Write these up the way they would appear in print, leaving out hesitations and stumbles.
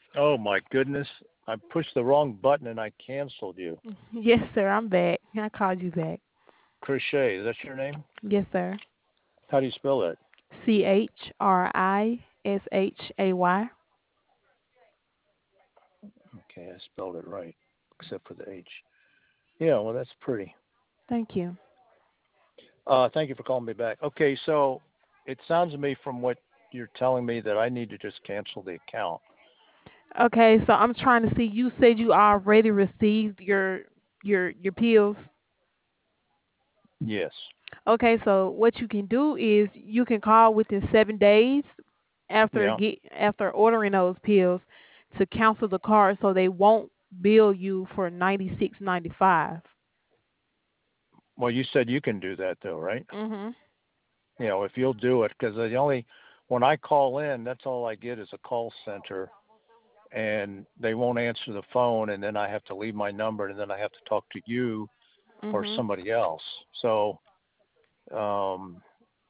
Oh my goodness. I pushed the wrong button and I canceled you. Yes, sir. I'm back. I called you back. Crochet, is that your name? Yes, sir. How do you spell that? Chrishay. Okay, I spelled it right, except for the H. Yeah, well, that's pretty. Thank you. Thank you for calling me back. Okay, so it sounds to me from what you're telling me that I need to just cancel the account. Okay, so I'm trying to see. You said you already received your pills. Yes. Okay, so what you can do is you can call within 7 days Yeah. after ordering those pills to cancel the card, so they won't bill you for 96.95. Well, you said you can do that though, right? Mhm. If you'll do it, because when I call in, that's all I get is a call center, and they won't answer the phone, and then I have to leave my number, and then I have to talk to you or Mhm. somebody else. So, um,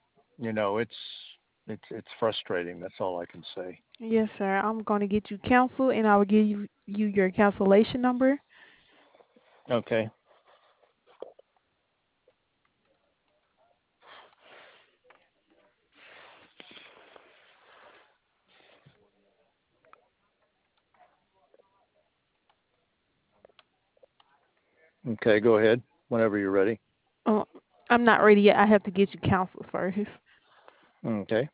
it's frustrating. That's all I can say. Yes, sir. I'm going to get you canceled, and I will give you your cancellation number. Okay. Okay, go ahead whenever you're ready. Oh, I'm not ready yet. I have to get you canceled first. Okay.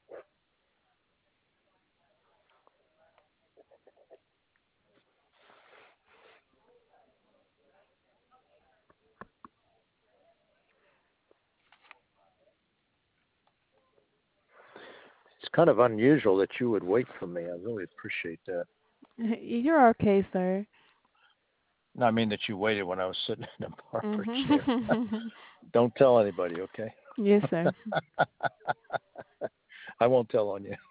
It's kind of unusual that you would wait for me. I really appreciate that. You're okay, sir. No, I mean that you waited when I was sitting in the barber chair. Mhm. Don't tell anybody, okay? Yes, sir. I won't tell on you.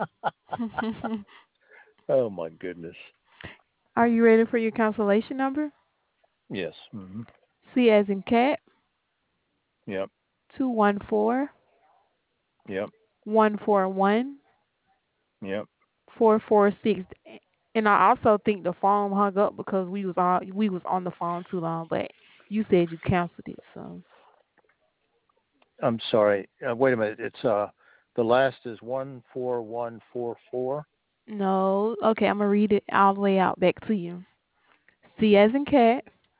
Oh my goodness. Are you ready for your cancellation number? Yes. Hmm. C as in cat, Yep. 214 Yep. 141 Yep. 446. And I also think the phone hung up because we was on the phone too long, but you said you canceled it, so I'm sorry. Wait a minute. It's the last is 14144. no. Okay, I'm gonna read it all the way out back to you. C as in cat,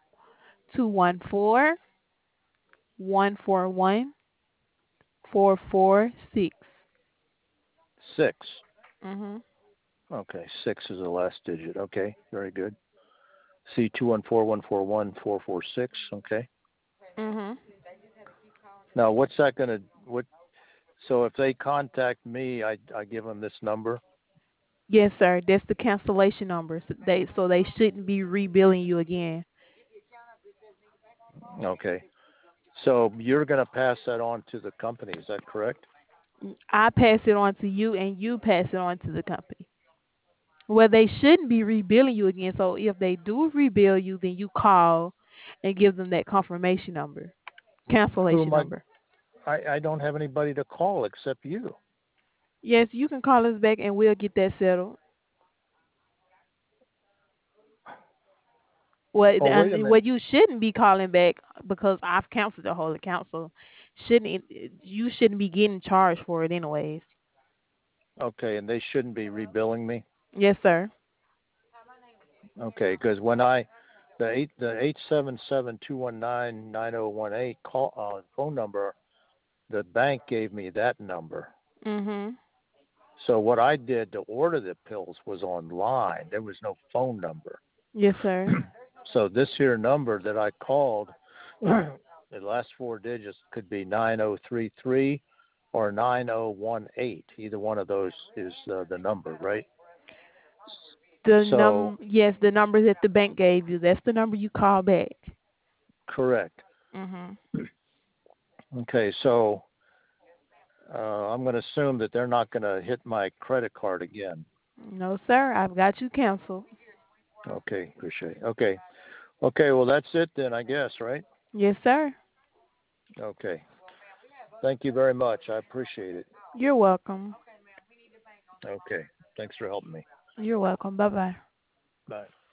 214 141 446. 6. Mhm. Okay, 6 is the last digit. Okay, very good. C 214141446. Okay. Mhm. Now, what's that going to what so if they contact me, I give them this number. Yes, sir. That's the cancellation number. So they shouldn't be rebilling you again. Okay. So you're going to pass that on to the company, is that correct? I pass it on to you, and you pass it on to the company. Well, they shouldn't be rebilling you again. So if they do rebill you, then you call and give them that confirmation number, Who cancellation am I number. I don't have anybody to call except you. Yes, you can call us back, and we'll get that settled. Well, Oh, wait a and minute. what you shouldn't be calling back because I've canceled the whole account. So you shouldn't be getting charged for it anyways. Okay, and they shouldn't be rebilling me. Yes, sir. Okay, because when the 877-219-9018 call phone number, the bank gave me that number. Mhm. So what I did to order the pills was online. There was no phone number. Yes, sir. So this here number that I called, the last four digits could be 9033 or 9018. Either one of those is the number, right? So Yes, the number that the bank gave you. That's the number you call back. correct. Mhm. Okay, so I'm going to assume that they're not going to hit my credit card again. No, sir. I've got you canceled. Okay, appreciate it. Okay. Okay, well, that's it then, I guess, right? Yes, sir. Okay. Thank you very much. I appreciate it. You're welcome. Okay. Thanks for helping me. You're welcome. Bye bye. Bye.